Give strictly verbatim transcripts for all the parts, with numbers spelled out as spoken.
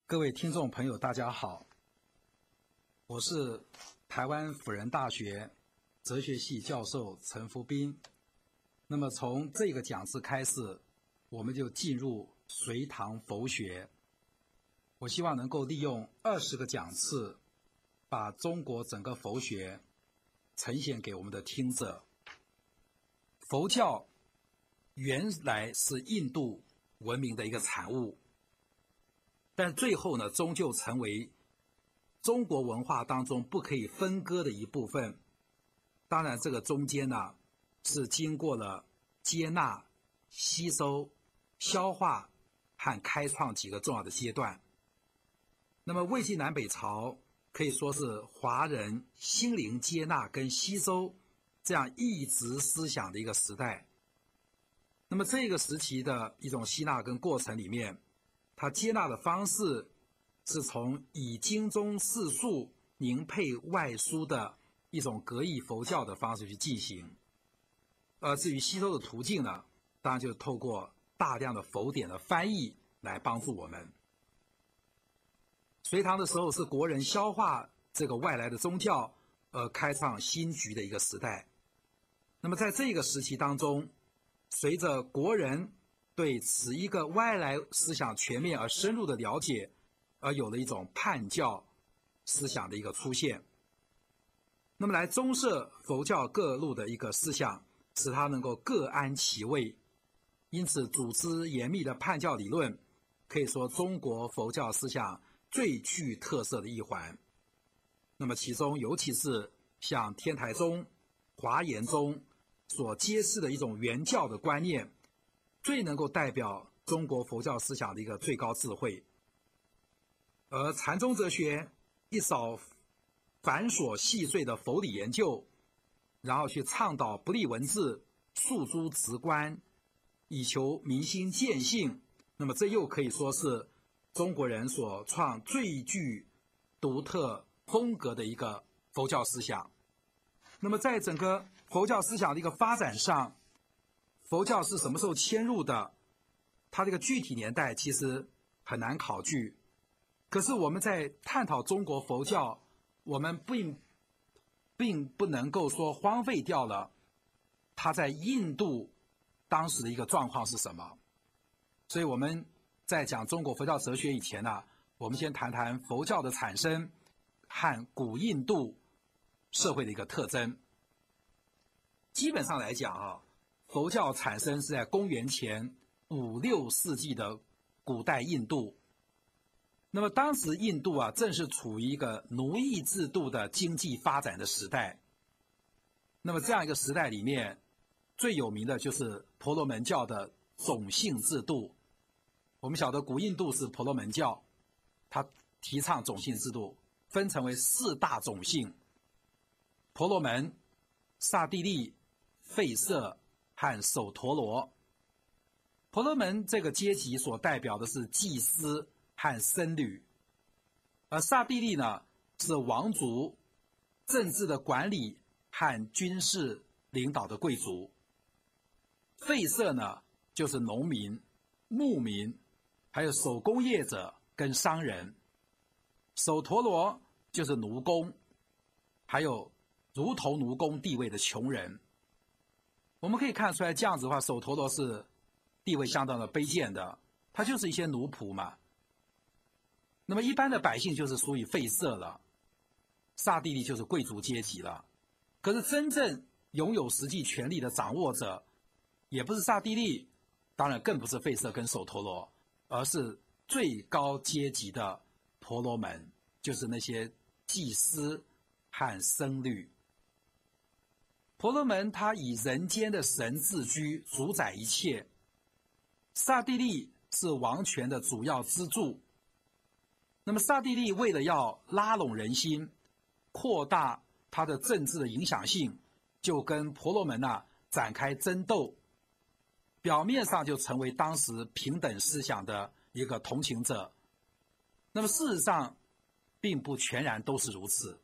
各位听众朋友，大家好，我是台湾辅仁大学哲学系教授陈福斌。那么从这个讲次开始，我们就进入隋唐佛学。我希望能够利用二十个讲次，把中国整个佛学呈现给我们的听者。佛教原来是印度文明的一个产物，但最后呢，终究成为中国文化当中不可以分割的一部分。当然，这个中间呢，是经过了接纳、吸收、消化和开创几个重要的阶段。那么，魏晋南北朝可以说是华人心灵接纳跟吸收这样异质思想的一个时代。那么，这个时期的一种吸纳跟过程里面，他接纳的方式是从以经中释述凝配外疏的一种格义佛教的方式去进行，而至于吸收的途径呢，当然就透过大量的佛典的翻译来帮助我们。隋唐的时候是国人消化这个外来的宗教而开创新局的一个时代。那么在这个时期当中，随着国人对此一个外来思想全面而深入的了解，而有了一种叛教思想的一个出现。那么来综摄佛教各路的一个思想，使它能够各安其位。因此组织严密的叛教理论，可以说中国佛教思想最具特色的一环。那么其中尤其是像天台宗、华严宗所揭示的一种原教的观念，最能够代表中国佛教思想的一个最高智慧。而禅宗哲学一扫繁琐细碎的佛理研究，然后去倡导不立文字、诉诸直观，以求民心见性。那么这又可以说是中国人所创最具独特风格的一个佛教思想。那么在整个佛教思想的一个发展上，佛教是什么时候迁入的？它这个具体年代其实很难考据。可是我们在探讨中国佛教，我们并并不能够说荒废掉了它在印度当时的一个状况是什么。所以我们在讲中国佛教哲学以前呢、啊，我们先谈谈佛教的产生和古印度社会的一个特征。基本上来讲啊，佛教产生是在公元前五六世纪的古代印度。那么当时印度啊，正是处于一个奴役制度的经济发展的时代。那么这样一个时代里面，最有名的就是婆罗门教的种姓制度。我们晓得古印度是婆罗门教，它提倡种姓制度，分成为四大种姓：婆罗门、刹帝利、吠舍和首陀罗。婆罗门这个阶级所代表的是祭司和僧侣，而刹帝利呢是王族、政治的管理和军事领导的贵族。吠舍呢就是农民、牧民，还有手工业者跟商人。首陀罗就是奴工，还有如同奴工地位的穷人。我们可以看出来，这样子的话，首陀罗是地位相当的卑贱的，他就是一些奴仆嘛。那么一般的百姓就是属于吠舍了，刹帝利就是贵族阶级了。可是真正拥有实际权力的掌握者，也不是刹帝利，当然更不是吠舍跟首陀罗，而是最高阶级的婆罗门，就是那些祭司和僧侣。婆罗门他以人间的神自居，主宰一切。刹帝利是王权的主要支柱。那么刹帝利为了要拉拢人心，扩大他的政治的影响性，就跟婆罗门啊展开争斗，表面上就成为当时平等思想的一个同情者。那么事实上并不全然都是如此。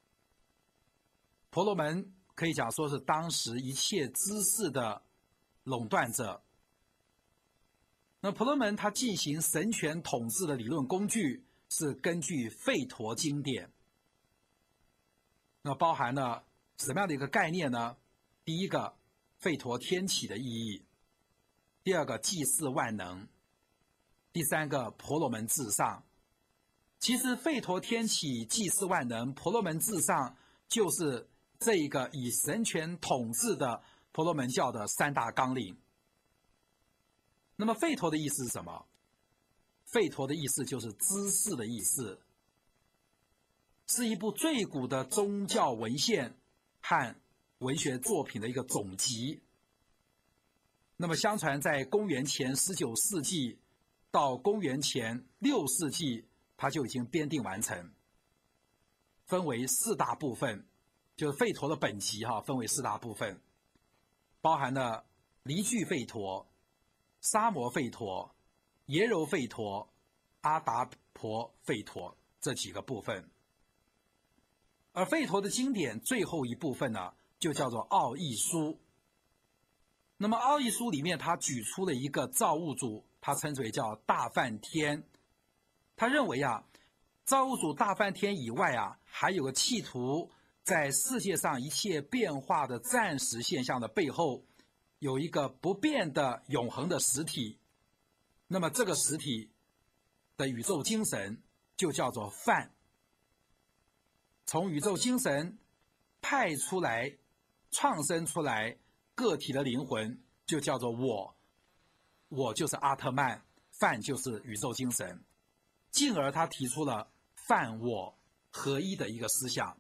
婆罗门可以讲说是当时一切知识的垄断者。那婆罗门他进行神权统治的理论工具是根据吠陀经典，那包含了什么样的一个概念呢？第一个，吠陀天启的意义；第二个，祭祀万能；第三个，婆罗门至上。其实吠陀天启、祭祀万能、婆罗门至上，就是这一个以神权统治的婆罗门教的三大纲领。那么吠陀的意思是什么？吠陀的意思就是知识的意思，是一部最古的宗教文献和文学作品的一个总集。那么相传在公元前十九世纪到公元前六世纪，它就已经编订完成，分为四大部分，就是吠陀的本集哈，分为四大部分，包含了离句吠陀、沙摩吠陀、耶柔吠陀、阿达婆吠陀这几个部分。而吠陀的经典最后一部分呢，就叫做奥义书。那么奥义书里面，他举出了一个造物主，他称之为叫大梵天。他认为啊，造物主大梵天以外啊，还有个企图在世界上一切变化的暂时现象的背后，有一个不变的永恒的实体。那么这个实体的宇宙精神就叫做梵。从宇宙精神派出来、创生出来个体的灵魂，就叫做我。我就是阿特曼，梵就是宇宙精神。进而他提出了梵我合一的一个思想。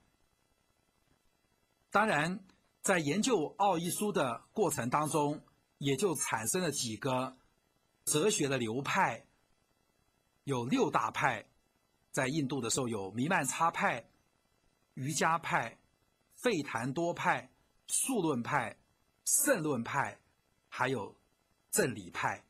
当然，在研究奥义书的过程当中，也就产生了几个哲学的流派，有六大派。在印度的时候有弥曼叉派、瑜伽派、吠檀多派、数论派、圣论派，还有正理派。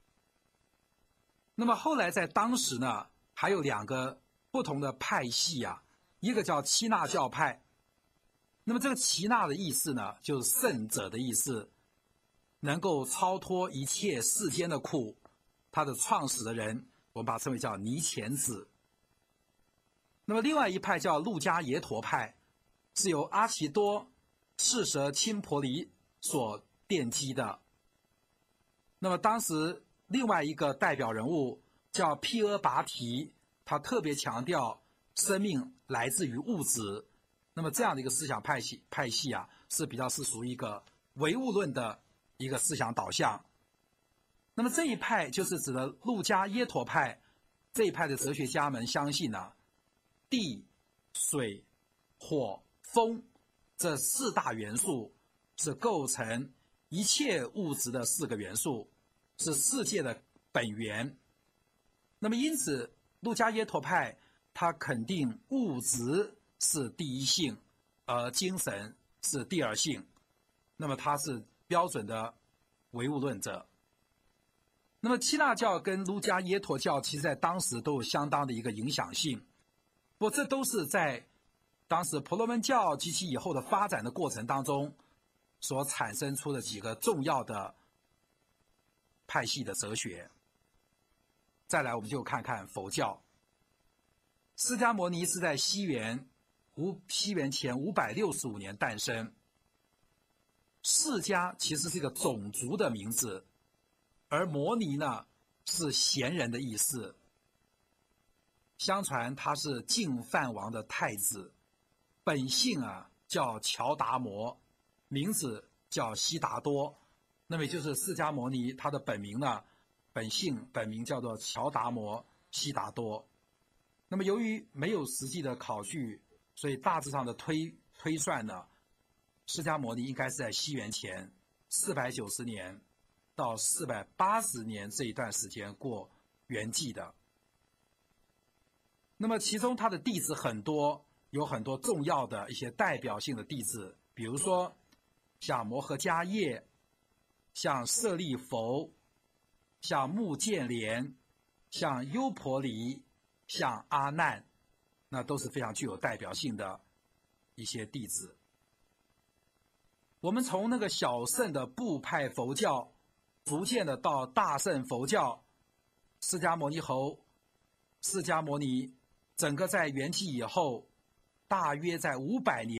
那么后来在当时呢，还有两个不同的派系啊，一个叫耆那教派。那么这个耆那的意思呢，就是圣者的意思，能够超脱一切世间的苦。他的创始的人，我们把它称为叫尼乾子。那么另外一派叫路迦耶陀派，是由阿奇多赤蛇青婆离所奠基的。那么当时另外一个代表人物叫毗阿拔提，他特别强调生命来自于物质。那么这样的一个思想派系派系啊，是比较是属于一个唯物论的一个思想导向。那么这一派就是指的路迦耶陀派，这一派的哲学家们相信呢、啊，地、水、火、风这四大元素是构成一切物质的四个元素，是世界的本源。那么因此路迦耶陀派他肯定物质是第一性，而精神是第二性。那么他是标准的唯物论者。那么耆那教跟路迦耶陀教其实在当时都有相当的一个影响性，不过这都是在当时婆罗门教及其以后的发展的过程当中所产生出的几个重要的派系的哲学。再来我们就看看佛教。释迦牟尼是在西元五西元前五百六十五年诞生。释迦其实是一个种族的名字，而摩尼呢是贤人的意思。相传他是净饭王的太子，本姓啊叫乔达摩，名字叫悉达多。那么也就是释迦牟尼他的本名呢，本姓本名叫做乔达摩悉达多。那么由于没有实际的考据，所以大致上的推推算呢，释迦牟尼应该是在西元前四百九十年到四百八十年这一段时间过圆寂的。那么其中他的弟子很多，有很多重要的一些代表性的弟子，比如说像摩诃迦叶、像舍利弗、像目犍连、像优婆离、像阿难，那都是非常具有代表性的一些弟子。我们从那个小乘的部派佛教，逐渐的到大乘佛教，释迦牟尼佛释迦牟尼整个在圆寂以后，大约在五百年。